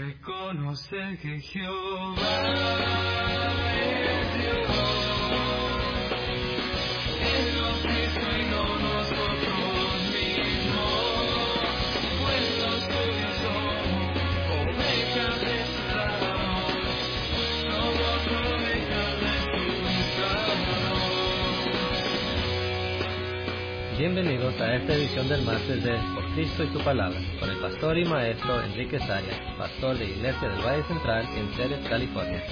Reconocer que Jehová es Dios. Él nos hizo y no nosotros mismos, pues los suyos somos ovejas de su prado, somos ovejas de su prado. Bienvenidos a esta edición del martes de Por Cristo y su Palabra, con el pastor y maestro Enrique Arias, pastor de Iglesia del Valle Central en Ceres, California.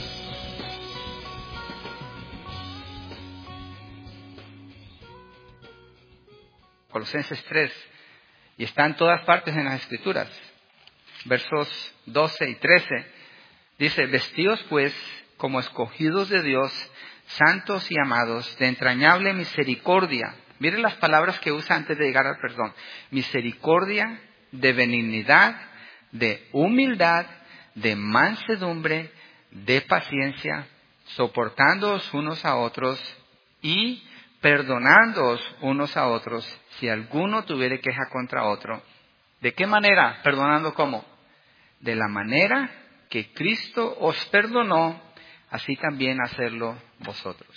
Colosenses 3, y está en todas partes en las Escrituras. Versos 12 y 13, dice: Vestíos pues como escogidos de Dios, santos y amados, de entrañable misericordia. Miren las palabras que usa antes de llegar al perdón: misericordia, de benignidad, de humildad, de mansedumbre, de paciencia, soportándoos unos a otros y perdonándoos unos a otros, si alguno tuviere queja contra otro. ¿De qué manera? Perdonando ¿cómo? De la manera que Cristo os perdonó, así también hacerlo vosotros.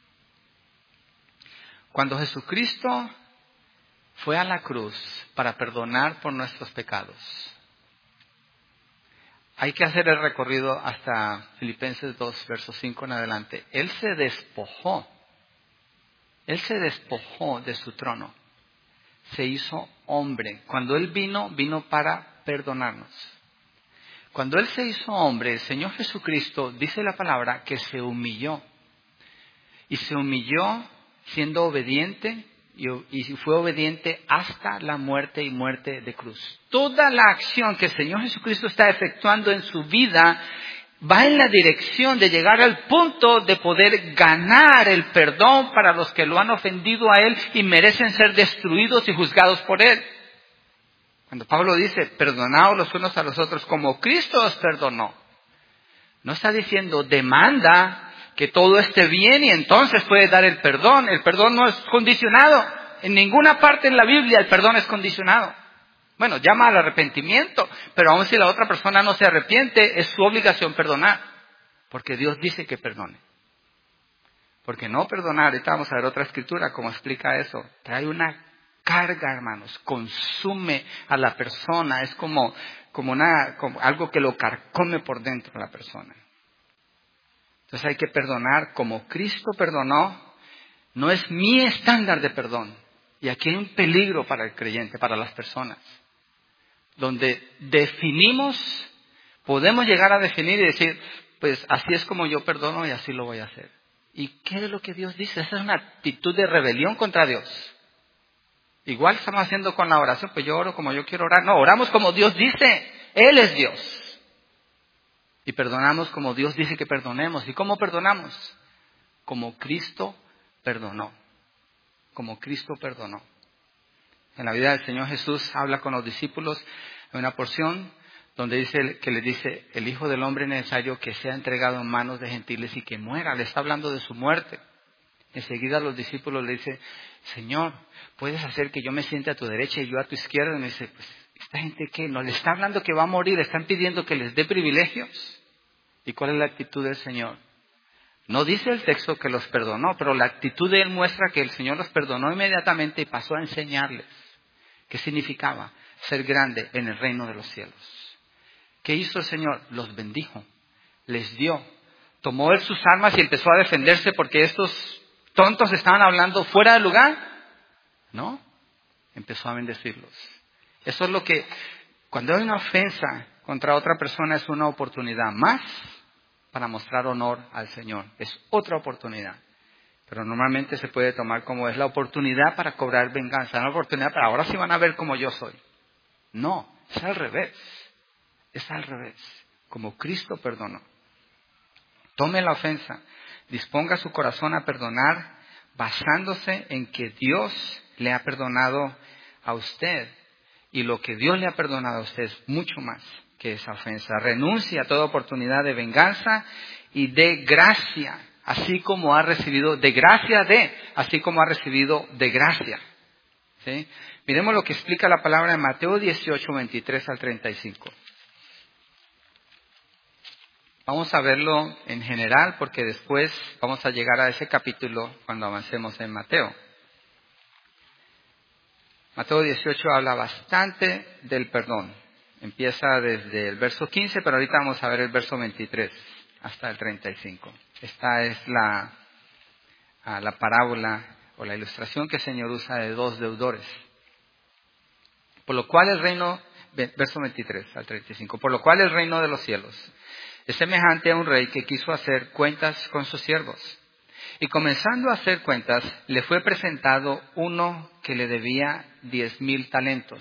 Cuando Jesucristo fue a la cruz para perdonar por nuestros pecados, hay que hacer el recorrido hasta Filipenses 2, versos 5 en adelante. Él se despojó de su trono. Se hizo hombre. Cuando Él vino para perdonarnos. Cuando Él se hizo hombre, el Señor Jesucristo, dice la palabra, que se humilló. Y se humilló siendo obediente, y fue obediente hasta la muerte y muerte de cruz. Toda la acción que el Señor Jesucristo está efectuando en su vida va en la dirección de llegar al punto de poder ganar el perdón para los que lo han ofendido a Él y merecen ser destruidos y juzgados por Él. Cuando Pablo dice: perdonaos los unos a los otros como Cristo os perdonó, no está diciendo demanda que todo esté bien y entonces puede dar el perdón. El perdón no es condicionado. En ninguna parte en la Biblia el perdón es condicionado. Bueno, llama al arrepentimiento, pero aun si la otra persona no se arrepiente, es su obligación perdonar. Porque Dios dice que perdone. Porque no perdonar, ahorita vamos a ver otra escritura como explica eso, trae una carga, hermanos, consume a la persona, es como algo que lo carcome por dentro de la persona. Entonces hay que perdonar como Cristo perdonó. No es mi estándar de perdón. Y aquí hay un peligro para el creyente, para las personas. Donde podemos llegar a definir y decir: pues así es como yo perdono y así lo voy a hacer. ¿Y qué es lo que Dios dice? Esa es una actitud de rebelión contra Dios. Igual estamos haciendo con la oración: pues yo oro como yo quiero orar. No, oramos como Dios dice. Él es Dios. Y perdonamos como Dios dice que perdonemos. ¿Y cómo perdonamos? Como Cristo perdonó. Como Cristo perdonó. En la vida del Señor Jesús habla con los discípulos en una porción donde les dice: el Hijo del Hombre es necesario que sea entregado en manos de gentiles y que muera. Le está hablando de su muerte. Enseguida los discípulos le dicen: Señor, ¿puedes hacer que yo me siente a tu derecha y yo a tu izquierda? Y me dice: pues, ¿esta gente qué? ¿No le está hablando que va a morir? ¿Le están pidiendo que les dé privilegios? ¿Y cuál es la actitud del Señor? No dice el texto que los perdonó, pero la actitud de Él muestra que el Señor los perdonó inmediatamente y pasó a enseñarles qué significaba ser grande en el reino de los cielos. ¿Qué hizo el Señor? Los bendijo, les dio. Tomó Él sus armas y empezó a defenderse porque estos tontos estaban hablando fuera de lugar. No, empezó a bendecirlos. Eso es lo que, cuando hay una ofensa contra otra persona, es una oportunidad más para mostrar honor al Señor. Es otra oportunidad. Pero normalmente se puede tomar como es la oportunidad para cobrar venganza. No la oportunidad para ahora sí van a ver como yo soy. No, es al revés. Es al revés. Como Cristo perdonó. Tome la ofensa. Disponga su corazón a perdonar basándose en que Dios le ha perdonado a usted. Y lo que Dios le ha perdonado a usted es mucho más que esa ofensa. Renuncia a toda oportunidad de venganza y de gracia, así como ha recibido de gracia así como ha recibido de gracia. ¿Sí? Miremos lo que explica la palabra en Mateo 18, 23 al 35. Vamos a verlo en general porque después vamos a llegar a ese capítulo cuando avancemos en Mateo. Mateo 18 habla bastante del perdón. Empieza desde el verso 15, pero ahorita vamos a ver el verso 23 hasta el 35. Esta es la parábola o la ilustración que el Señor usa de dos deudores. Por lo cual el reino, verso 23 al 35, por lo cual el reino de los cielos es semejante a un rey que quiso hacer cuentas con sus siervos. Y comenzando a hacer cuentas, le fue presentado uno que le debía 10,000 talentos.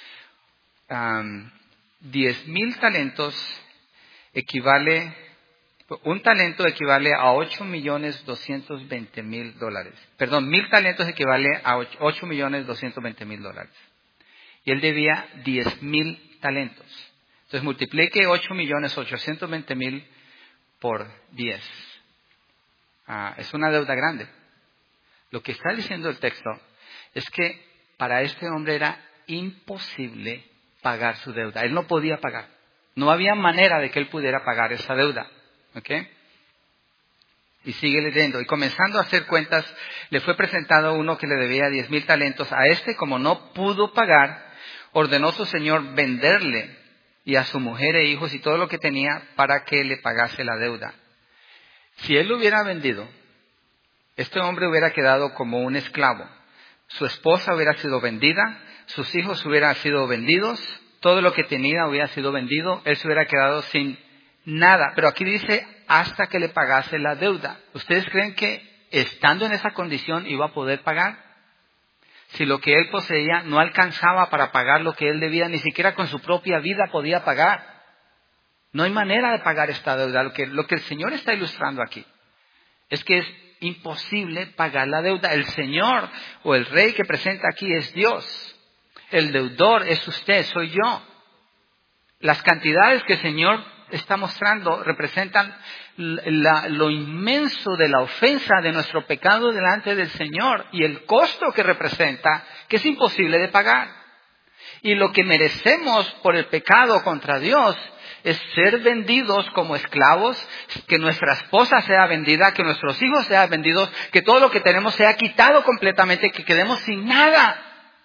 10,000 talentos equivale, un talento equivale a $8,220,000. Perdón, 1,000 talentos equivale a $8,220,000. Y él debía 10,000 talentos. Entonces multiplique 8,820,000 por 10. Es una deuda grande. Lo que está diciendo el texto es que para este hombre era imposible pagar su deuda. Él no podía pagar. No había manera de que él pudiera pagar esa deuda. ¿Ok? Y sigue leyendo. Y comenzando a hacer cuentas, le fue presentado uno que le debía 10,000 talentos. A este, como no pudo pagar, ordenó su señor venderle y a su mujer e hijos y todo lo que tenía para que le pagase la deuda. Si él lo hubiera vendido, este hombre hubiera quedado como un esclavo. Su esposa hubiera sido vendida, sus hijos hubieran sido vendidos, todo lo que tenía hubiera sido vendido, él se hubiera quedado sin nada. Pero aquí dice, hasta que le pagase la deuda. ¿Ustedes creen que estando en esa condición iba a poder pagar? Si lo que él poseía no alcanzaba para pagar lo que él debía, ni siquiera con su propia vida podía pagar. No hay manera de pagar esta deuda. Lo que el Señor está ilustrando aquí es que es imposible pagar la deuda. El Señor o el Rey que presenta aquí es Dios. El deudor es usted, soy yo. Las cantidades que el Señor está mostrando representan lo inmenso de la ofensa de nuestro pecado delante del Señor y el costo que representa, que es imposible de pagar. Y lo que merecemos por el pecado contra Dios es ser vendidos como esclavos, que nuestra esposa sea vendida, que nuestros hijos sean vendidos, que todo lo que tenemos sea quitado completamente, que quedemos sin nada.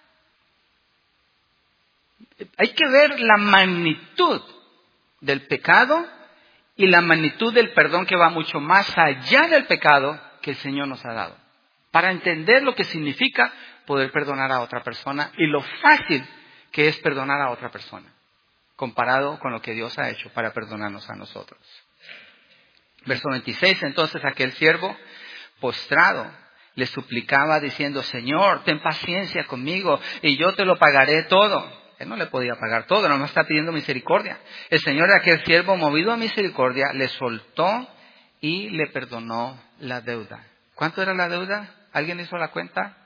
Hay que ver la magnitud del pecado y la magnitud del perdón que va mucho más allá del pecado que el Señor nos ha dado. Para entender lo que significa poder perdonar a otra persona y lo fácil que es perdonar a otra persona, comparado con lo que Dios ha hecho para perdonarnos a nosotros. Verso 26, entonces aquel siervo postrado le suplicaba diciendo, Señor, ten paciencia conmigo y yo te lo pagaré todo. Él no le podía pagar todo, nomás está pidiendo misericordia. El Señor de aquel siervo, movido a misericordia, le soltó y le perdonó la deuda. ¿Cuánto era la deuda? ¿Alguien hizo la cuenta?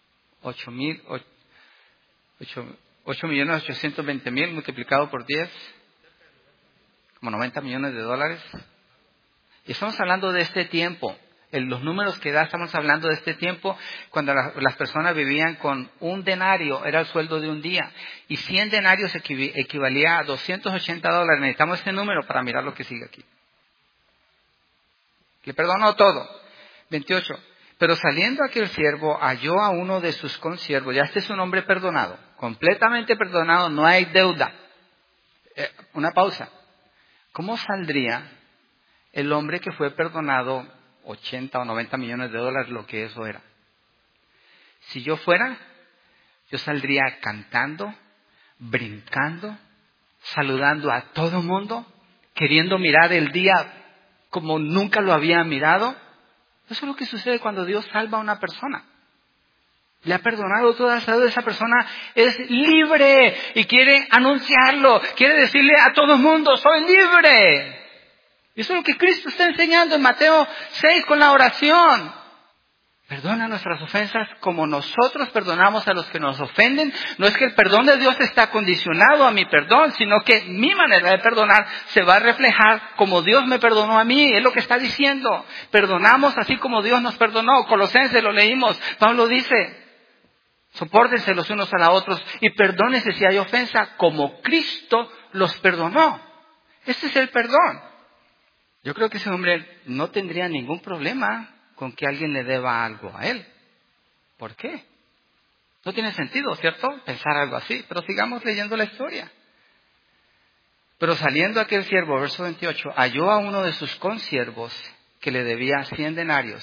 8,820,000 multiplicado por 10, como $90 millones. Y estamos hablando de este tiempo. Los números que da, estamos hablando de este tiempo cuando las personas vivían con un denario, era el sueldo de un día. Y 100 denarios equivalía a $280. Necesitamos este número para mirar lo que sigue aquí. Le perdonó todo. 28. Pero saliendo aquel siervo, halló a uno de sus consiervos. Ya este es un hombre perdonado, completamente perdonado, no hay deuda. Una pausa. ¿Cómo saldría el hombre que fue perdonado 80 o 90 millones de dólares, lo que eso era? Si yo fuera, yo saldría cantando, brincando, saludando a todo mundo, queriendo mirar el día como nunca lo había mirado. Eso es lo que sucede cuando Dios salva a una persona. Le ha perdonado toda esa deuda, esa persona es libre y quiere anunciarlo, quiere decirle a todo el mundo, soy libre. Y eso es lo que Cristo está enseñando en Mateo 6 con la oración. Perdona nuestras ofensas como nosotros perdonamos a los que nos ofenden. No es que el perdón de Dios está condicionado a mi perdón, sino que mi manera de perdonar se va a reflejar como Dios me perdonó a mí. Es lo que está diciendo. Perdonamos así como Dios nos perdonó. Colosenses lo leímos. Pablo dice, sopórtense los unos a los otros y perdónense si hay ofensa como Cristo los perdonó. Este es el perdón. Yo creo que ese hombre no tendría ningún problema con que alguien le deba algo a él. ¿Por qué? No tiene sentido, ¿cierto? Pensar algo así. Pero sigamos leyendo la historia. Pero saliendo aquel siervo, verso 28, halló a uno de sus consiervos que le debía 100 denarios,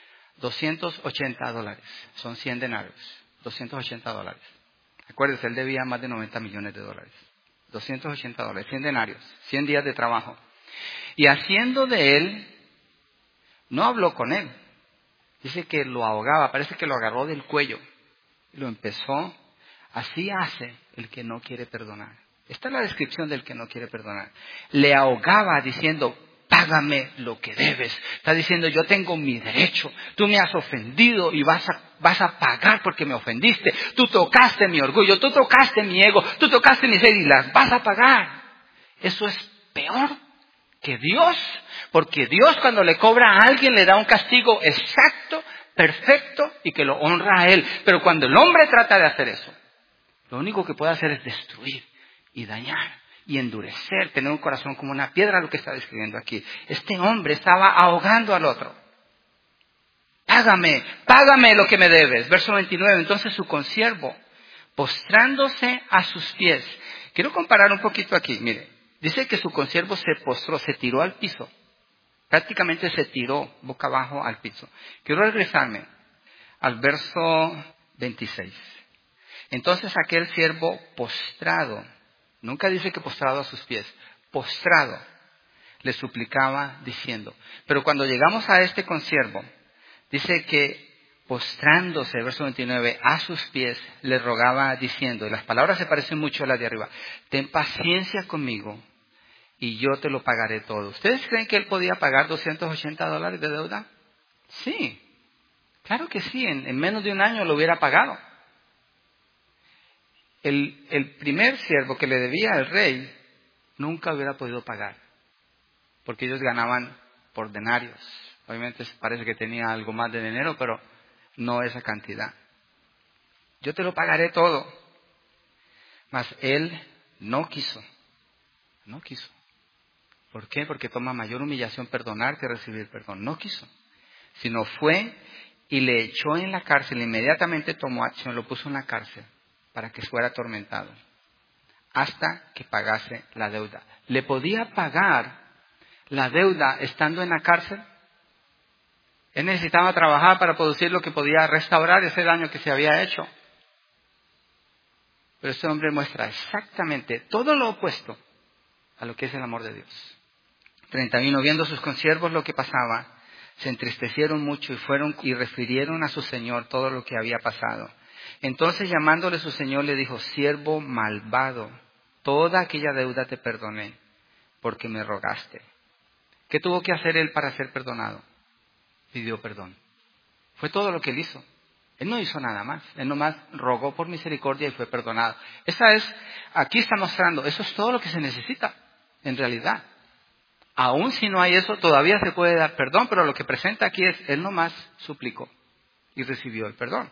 $280. Son 100 denarios, $280. Acuérdense, él debía más de 90 millones de dólares. $280, 100 denarios, 100 días de trabajo. Y haciendo de él, no habló con él. Dice que lo ahogaba, parece que lo agarró del cuello. Y lo empezó, así hace el que no quiere perdonar. Esta es la descripción del que no quiere perdonar. Le ahogaba diciendo, págame lo que debes. Está diciendo, yo tengo mi derecho. Tú me has ofendido y vas a pagar porque me ofendiste. Tú tocaste mi orgullo, tú tocaste mi ego, tú tocaste mis heridas y las vas a pagar. Eso es peor que Dios. Porque Dios cuando le cobra a alguien le da un castigo exacto, perfecto y que lo honra a él. Pero cuando el hombre trata de hacer eso, lo único que puede hacer es destruir y dañar y endurecer, tener un corazón como una piedra, lo que está describiendo aquí. Este hombre estaba ahogando al otro. Págame lo que me debes. Verso 29, entonces su consiervo, postrándose a sus pies. Quiero comparar un poquito aquí, mire. Dice que su consiervo se postró, se tiró al piso. Prácticamente se tiró boca abajo al piso. Quiero regresarme al verso 26. Entonces aquel siervo postrado, nunca dice que postrado a sus pies, postrado, le suplicaba diciendo. Pero cuando llegamos a este consiervo, dice que postrándose, verso 29, a sus pies, le rogaba diciendo, y las palabras se parecen mucho a las de arriba, ten paciencia conmigo y yo te lo pagaré todo. ¿Ustedes creen que él podía pagar $280 de deuda? Sí, claro que sí, en menos de un año lo hubiera pagado. El primer siervo que le debía al rey nunca hubiera podido pagar, porque ellos ganaban por denarios. Obviamente parece que tenía algo más de dinero, pero no esa cantidad. Yo te lo pagaré todo. Mas él no quiso. No quiso. ¿Por qué? Porque toma mayor humillación perdonar que recibir perdón. No quiso. Sino fue y le echó en la cárcel. Inmediatamente tomó acción, lo puso en la cárcel para que fuera atormentado hasta que pagase la deuda. ¿Le podía pagar la deuda estando en la cárcel? Él necesitaba trabajar para producir lo que podía restaurar ese daño que se había hecho. Pero este hombre muestra exactamente todo lo opuesto a lo que es el amor de Dios. 31. Viendo sus consiervos lo que pasaba, se entristecieron mucho y fueron y refirieron a su señor todo lo que había pasado. Entonces llamándole su señor le dijo, siervo malvado, toda aquella deuda te perdoné porque me rogaste. ¿Qué tuvo que hacer él para ser perdonado? Pidió perdón. Fue todo lo que él hizo. Él no hizo nada más. Él nomás rogó por misericordia y fue perdonado. Aquí está mostrando, eso es todo lo que se necesita, en realidad. Aún si no hay eso, todavía se puede dar perdón, pero lo que presenta aquí es, él nomás suplicó y recibió el perdón.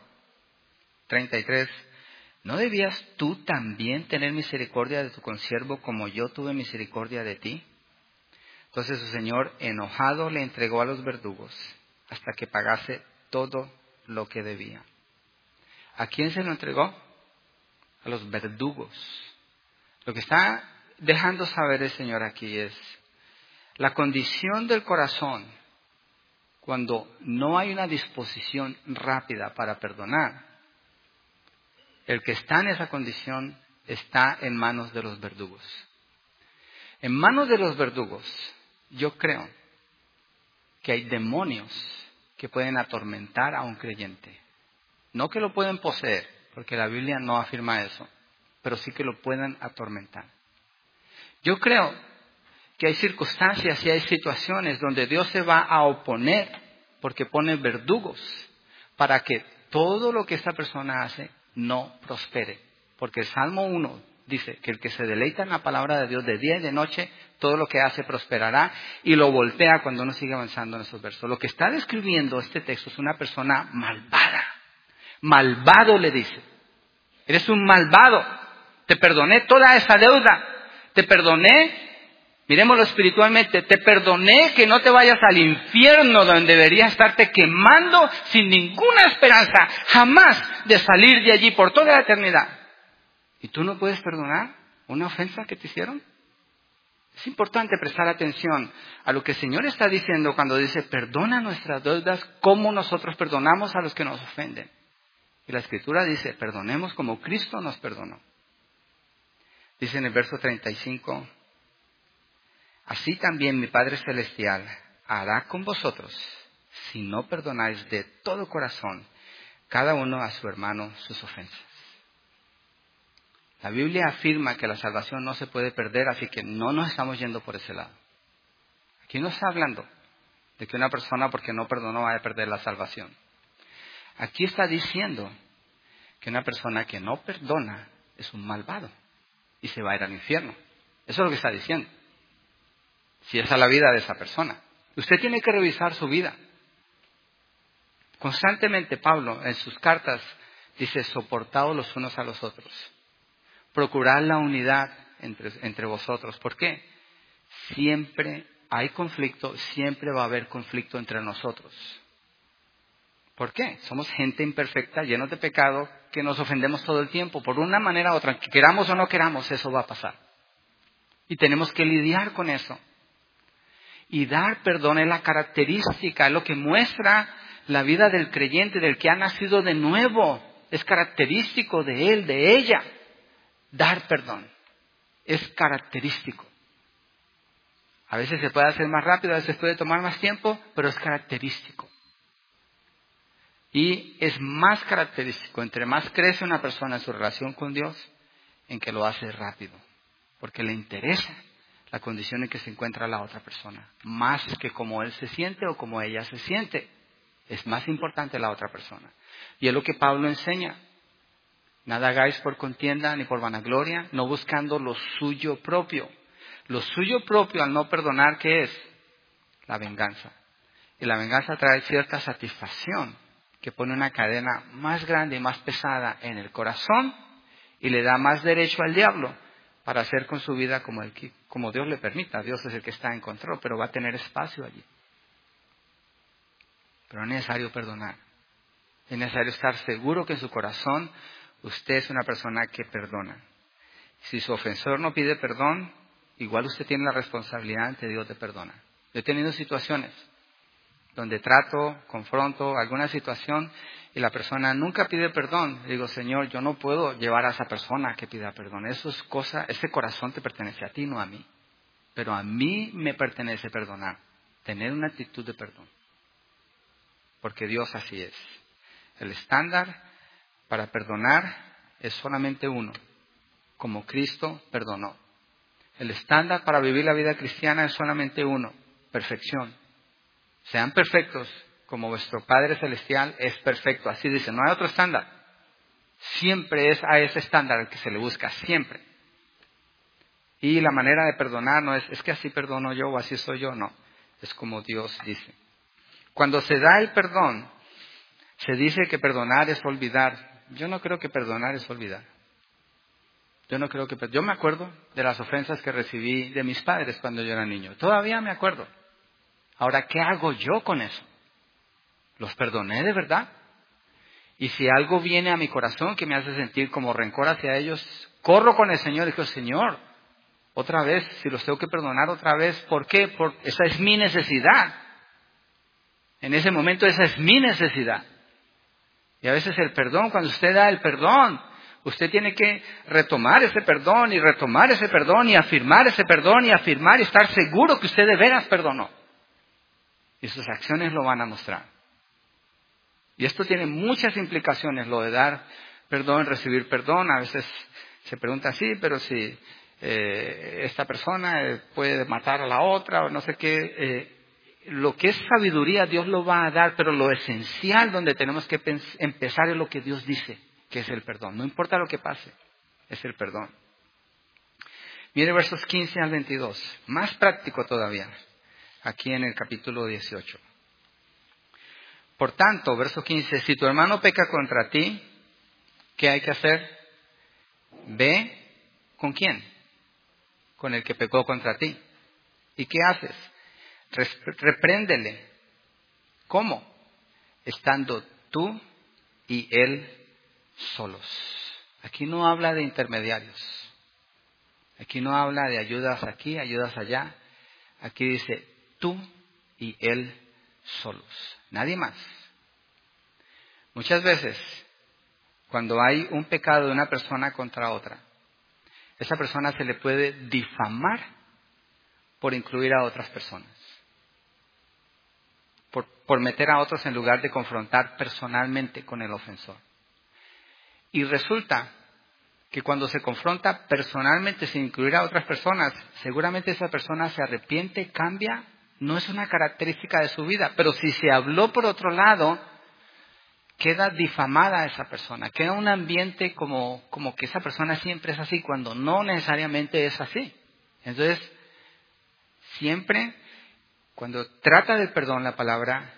33. ¿No debías tú también tener misericordia de tu consiervo como yo tuve misericordia de ti? Entonces su señor, enojado, le entregó a los verdugos hasta que pagase todo lo que debía. ¿A quién se lo entregó? A los verdugos. Lo que está dejando saber el Señor aquí es la condición del corazón cuando no hay una disposición rápida para perdonar. El que está en esa condición está en manos de los verdugos. En manos de los verdugos, yo creo que hay demonios que pueden atormentar a un creyente. No que lo pueden poseer, porque la Biblia no afirma eso, pero sí que lo pueden atormentar. Yo creo que hay circunstancias y hay situaciones donde Dios se va a oponer porque pone verdugos para que todo lo que esta persona hace no prospere. Porque el Salmo 1 dice que el que se deleita en la palabra de Dios de día y de noche, todo lo que hace prosperará, y lo voltea cuando uno sigue avanzando en esos versos. Lo que está describiendo este texto es una persona malvada. Malvado le dice. Eres un malvado. Te perdoné toda esa deuda. Te perdoné Miremoslo espiritualmente. Te perdoné que no te vayas al infierno donde deberías estarte quemando sin ninguna esperanza jamás de salir de allí por toda la eternidad. ¿Y tú no puedes perdonar una ofensa que te hicieron? Es importante prestar atención a lo que el Señor está diciendo cuando dice, perdona nuestras deudas como nosotros perdonamos a los que nos ofenden. Y la Escritura dice, perdonemos como Cristo nos perdonó. Dice en el verso 35, así también mi Padre Celestial hará con vosotros, si no perdonáis de todo corazón cada uno a su hermano sus ofensas. La Biblia afirma que la salvación no se puede perder, así que no nos estamos yendo por ese lado. Aquí no está hablando de que una persona porque no perdonó vaya a perder la salvación. Aquí está diciendo que una persona que no perdona es un malvado y se va a ir al infierno. Eso es lo que está diciendo. Si esa es la vida de esa persona. Usted tiene que revisar su vida. Constantemente Pablo en sus cartas dice, soportaos los unos a los otros. Procurad la unidad entre vosotros. ¿Por qué? Siempre hay conflicto, siempre va a haber conflicto entre nosotros. ¿Por qué? Somos gente imperfecta, llenos de pecado, que nos ofendemos todo el tiempo. Por una manera u otra, queramos o no queramos, eso va a pasar. Y tenemos que lidiar con eso. Y dar perdón es la característica, es lo que muestra la vida del creyente, del que ha nacido de nuevo. Es característico de él, de ella. Dar perdón es característico. A veces se puede hacer más rápido, a veces puede tomar más tiempo, pero es característico. Y es más característico, entre más crece una persona en su relación con Dios, en que lo hace rápido. Porque le interesa la condición en que se encuentra la otra persona. Más que cómo él se siente o cómo ella se siente. Es más importante la otra persona. Y es lo que Pablo enseña. Nada hagáis por contienda ni por vanagloria, no buscando lo suyo propio. Lo suyo propio al no perdonar, ¿qué es? La venganza. Y la venganza trae cierta satisfacción que pone una cadena más grande y más pesada en el corazón y le da más derecho al diablo para hacer con su vida como Dios le permita. Dios es el que está en control, pero va a tener espacio allí. Pero es necesario perdonar. Es necesario estar seguro que en su corazón usted es una persona que perdona. Si su ofensor no pide perdón, igual usted tiene la responsabilidad ante Dios de perdonar. Yo he tenido situaciones donde trato, confronto alguna situación y la persona nunca pide perdón. Le digo, Señor, yo no puedo llevar a esa persona a que pida perdón. Eso es cosa, ese corazón te pertenece a ti, no a mí. Pero a mí me pertenece perdonar, tener una actitud de perdón. Porque Dios así es. El estándar para perdonar es solamente uno, como Cristo perdonó. El estándar para vivir la vida cristiana es solamente uno, perfección. Sean perfectos como vuestro Padre Celestial es perfecto. Así dice, no hay otro estándar. Siempre es a ese estándar al que se le busca, siempre. Y la manera de perdonar no es que así perdono yo o así soy yo, no. Es como Dios dice. Cuando se da el perdón, se dice que perdonar es olvidar. Yo no creo que perdonar es olvidar. Yo me acuerdo de las ofensas que recibí de mis padres cuando yo era niño. Todavía me acuerdo. Ahora, ¿qué hago yo con eso? ¿Los perdoné de verdad? Y si algo viene a mi corazón que me hace sentir como rencor hacia ellos, corro con el Señor y digo, Señor, otra vez, si los tengo que perdonar otra vez, ¿por qué? Porque esa es mi necesidad. En ese momento esa es mi necesidad. Y a veces el perdón, cuando usted da el perdón, usted tiene que retomar ese perdón y retomar ese perdón y afirmar ese perdón y afirmar y estar seguro que usted de veras perdonó. Y sus acciones lo van a mostrar. Y esto tiene muchas implicaciones, lo de dar perdón, recibir perdón. A veces se pregunta, sí, pero si esta persona puede matar a la otra o no sé qué. Lo que es sabiduría Dios lo va a dar, pero lo esencial donde tenemos que empezar es lo que Dios dice, que es el perdón. No importa lo que pase, es el perdón. Mire versos 15 al 22, más práctico todavía, aquí en el capítulo 18. Por tanto, verso 15, si tu hermano peca contra ti, ¿qué hay que hacer? Ve, ¿con quién? Con el que pecó contra ti. ¿Y qué haces? Repréndele. ¿Cómo? Estando tú y él solos. Aquí no habla de intermediarios. Aquí no habla de ayudas aquí, ayudas allá. Aquí dice tú y él solos. Nadie más. Muchas veces, cuando hay un pecado de una persona contra otra, esa persona se le puede difamar por incluir a otras personas. Por meter a otros en lugar de confrontar personalmente con el ofensor. Y resulta que cuando se confronta personalmente sin incluir a otras personas, seguramente esa persona se arrepiente, cambia, no es una característica de su vida, pero si se habló por otro lado, queda difamada esa persona, queda un ambiente como que esa persona siempre es así, cuando no necesariamente es así. Entonces, siempre, cuando trata del perdón, la palabra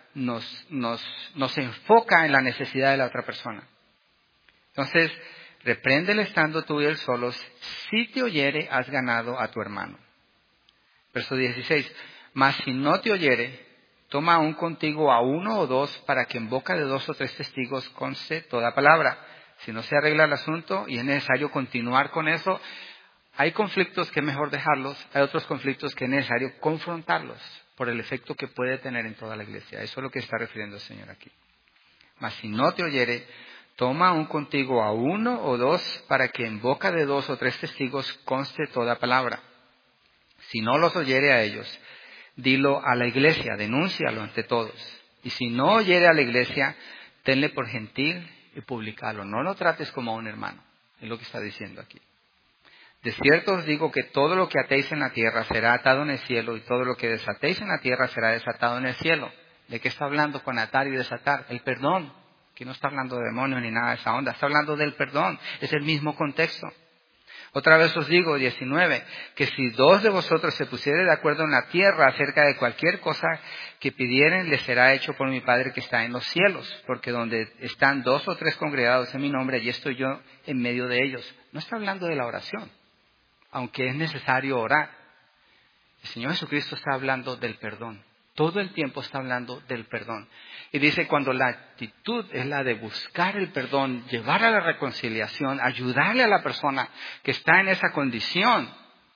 nos enfoca en la necesidad de la otra persona. Entonces, repréndele estando tú y él solos, si te oyere, has ganado a tu hermano. Verso 16, mas si no te oyere, toma aún contigo a uno o dos, para que en boca de 2 o 3 testigos conste toda palabra. Si no se arregla el asunto y es necesario continuar con eso, hay conflictos que es mejor dejarlos, hay otros conflictos que es necesario confrontarlos por el efecto que puede tener en toda la iglesia. Eso es lo que está refiriendo el Señor aquí. Mas si no te oyere, toma aún contigo a 1 o 2, para que en boca de 2 o 3 testigos conste toda palabra. Si no los oyere a ellos, dilo a la iglesia, denúncialo ante todos. Y si no oyere a la iglesia, tenle por gentil y publicalo. No lo trates como a un hermano, es lo que está diciendo aquí. De cierto os digo que todo lo que atéis en la tierra será atado en el cielo, y todo lo que desatéis en la tierra será desatado en el cielo. ¿De qué está hablando con atar y desatar? El perdón. Aquí no está hablando de demonios ni nada de esa onda, está hablando del perdón. Es el mismo contexto. Otra vez os digo, 19, que si 2 de vosotros se pusieren de acuerdo en la tierra acerca de cualquier cosa que pidieren, les será hecho por mi Padre que está en los cielos. Porque donde están 2 o 3 congregados en mi nombre, allí estoy yo en medio de ellos. No está hablando de la oración, aunque es necesario orar. El Señor Jesucristo está hablando del perdón. Todo el tiempo está hablando del perdón. Y dice, cuando la actitud es la de buscar el perdón, llevar a la reconciliación, ayudarle a la persona que está en esa condición,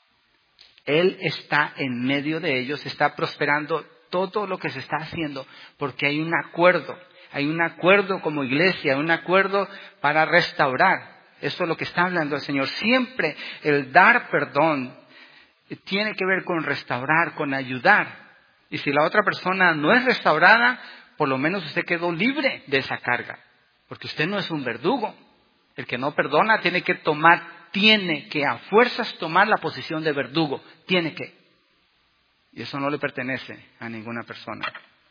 Él está en medio de ellos, está prosperando todo lo que se está haciendo, porque hay un acuerdo como iglesia, un acuerdo para restaurar. Eso es lo que está hablando el Señor. Siempre el dar perdón tiene que ver con restaurar, con ayudar. Y si la otra persona no es restaurada, por lo menos usted quedó libre de esa carga. Porque usted no es un verdugo. El que no perdona tiene que a fuerzas tomar la posición de verdugo. Tiene que. Y eso no le pertenece a ninguna persona.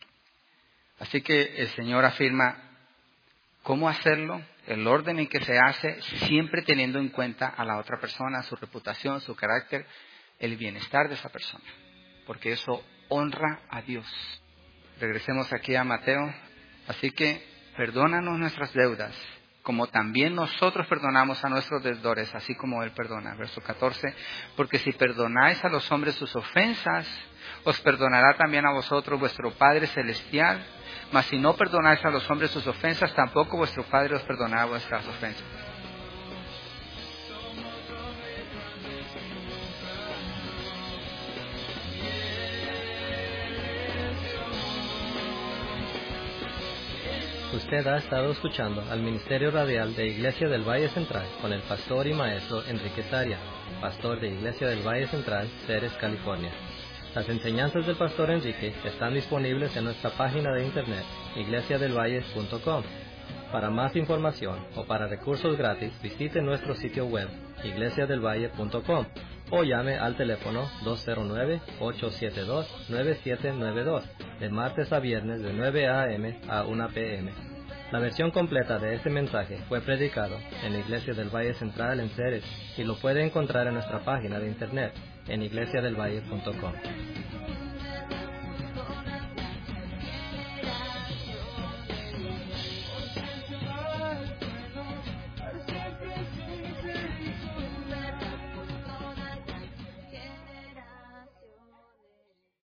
Así que el Señor afirma cómo hacerlo, el orden en que se hace, siempre teniendo en cuenta a la otra persona, su reputación, su carácter, el bienestar de esa persona. Porque eso honra a Dios. Regresemos aquí a Mateo. Así que perdónanos nuestras deudas, como también nosotros perdonamos a nuestros deudores, así como Él perdona. Verso 14. Porque si perdonáis a los hombres sus ofensas, os perdonará también a vosotros vuestro Padre Celestial. Mas si no perdonáis a los hombres sus ofensas, tampoco vuestro Padre os perdonará vuestras ofensas. Usted ha estado escuchando al Ministerio Radial de Iglesia del Valle Central con el pastor y maestro Enrique Saria, pastor de Iglesia del Valle Central, Ceres, California. Las enseñanzas del pastor Enrique están disponibles en nuestra página de internet, iglesiadelvalle.com. Para más información o para recursos gratis, visite nuestro sitio web, iglesiadelvalle.com, o llame al teléfono 209-872-9792, de martes a viernes de 9 a.m. a 1 p.m. La versión completa de este mensaje fue predicado en la Iglesia del Valle Central en Ceres, y lo puede encontrar en nuestra página de internet, en iglesiadelvalle.com.